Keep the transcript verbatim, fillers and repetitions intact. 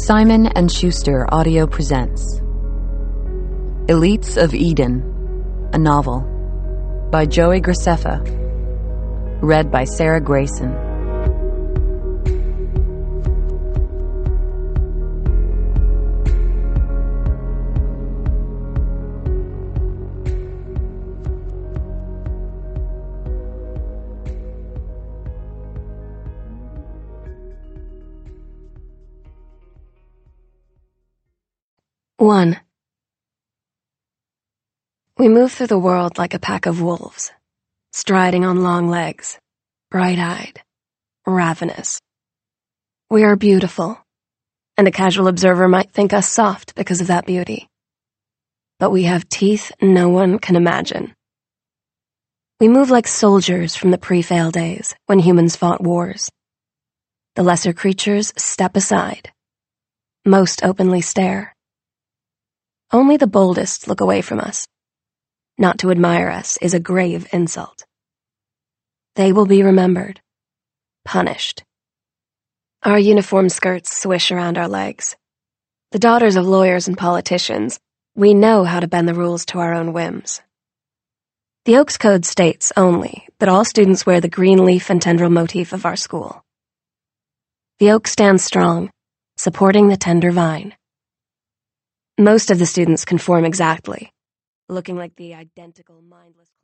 Simon and Schuster Audio presents Elites of Eden, a novel by Joey Graceffa, read by Sarah Grayson. One. We move through the world like a pack of wolves, striding on long legs, bright-eyed, ravenous. We are beautiful, and a casual observer might think us soft because of that beauty. But we have teeth no one can imagine. We move like soldiers from the pre-fail days when humans fought wars. The lesser creatures step aside. Most openly stare. Only the boldest look away from us. Not to admire us is a grave insult. They will be remembered, punished. Our uniform skirts swish around our legs. The daughters of lawyers and politicians, we know how to bend the rules to our own whims. The Oaks Code states only that all students wear the green leaf and tendril motif of our school. The oak stands strong, supporting the tender vine. Most of the students conform exactly, looking like the identical mindless